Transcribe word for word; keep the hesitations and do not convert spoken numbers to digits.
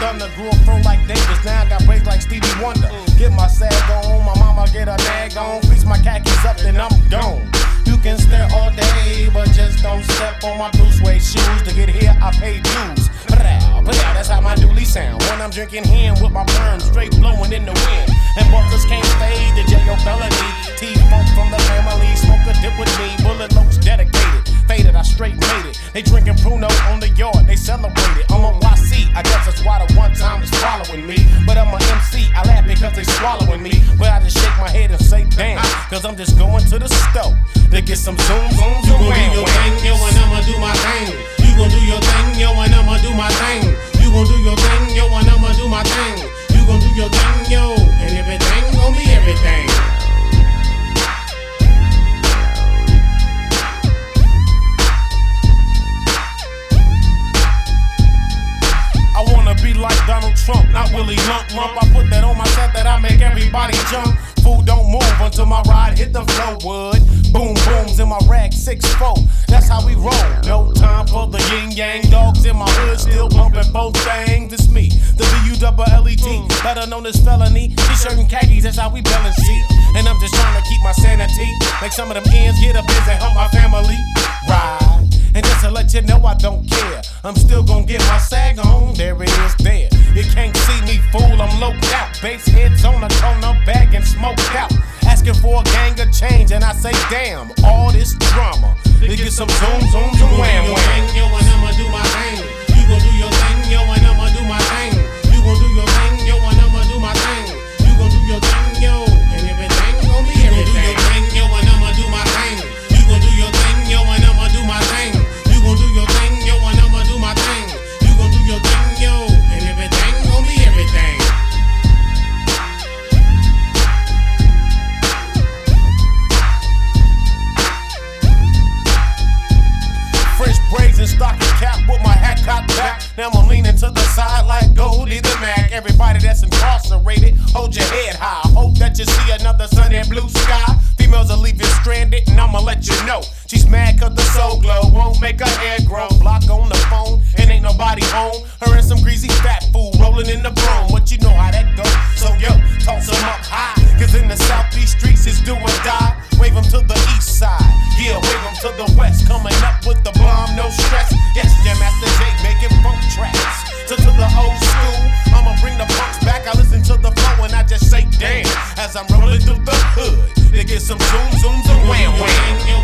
thunder. Grew a fro like Davis, now I got braids like Stevie Wonder. Get my sag on, my mama get a nag on. Fleece my khakis up, then I'm gone. You can stare all day, but just don't step on my blue suede shoes. To get here, I pay dues. But yeah, that's how my dually sound. When I'm drinking hen with my perm straight blowing in the wind. And buckers can't fade the J O felony. T-Funk from the family, smoke a dip with me. Bullet Locs dedicated, faded, I straight made it. They drinking Pruno on the yard, they celebrate it. I'm on Y C, I guess that's why the one time is following me. But I'm a M C, I laugh because they swallowing me. But I just shake my head and say damn, cause I'm just going to the stove to get some zoom, zoom, zoom. You gon' do your thing, yo, and I'ma do my thing. You gon' do your thing, yo, and I'ma do my thing. You gon' do your thing, yo, and I'ma do my thing. You gon' do your thing, yo, and everything gon' be everything. I wanna be like Donald Trump, not Willie Lump Lump. I put that on my set that I make everybody jump. Food don't move until my ride hit the flow. Wood, boom booms in my rag six four. That's how we roll. No time for the yin yang dogs in my hood, still bumping both things. It's me, the B U double L E T, better known as felony. T-shirt and khakis, that's how we balance see. And I'm just trying to keep my sanity. Make some of them ends get up and help my family ride. And just to let you know I don't care, I'm still gon' get my sag on. There it is there. You can't see me fool, I'm loped out. Bass heads on a corner bag and smoked out. Asking for a gang of change and I say damn, all this drama. They get some zoom, zoom, zoom, wham, wham. Yo, and I'ma do my thing. You gon' do your thing, yo, and I'ma do my thing. You gon' do your thing, yo, and I'ma do my thing. You gon' do your thing, yo, and everything gon' be everything. You gon' do your thing, yo, and I'ma do my thing. You gon' do your thing, yo, and I'ma do my thing. You gon' do your thing, yo, and I'ma do my thing. You gon' do your thing, yo, and everything gon' be everything. French braids and stocking cap with my hat cocked back. Now I'm leaning to the side like Goldie the Mac. Everybody that's incarcerated, hold your head high. Hope that you see another sun and blue sky. Females will leave you stranded and I'ma let you know. She's mad cause the soul glow won't make her hair grow. Block on the phone and ain't nobody home. Her and some greasy fat fool rolling in the broom. But you know how that goes, so yo, toss them up high. Cause in the southeast streets it's do or die. Wave them to the east side, yeah, wave them to the west. Coming up with the bomb, no stress. Yes, Jam Master Jay making funk tracks. So to the old school, I'ma bring the punks back. I listen to the flow and I just say damn as I'm rolling through the hood. They get some zoom, zoom, zoom, wham, wham.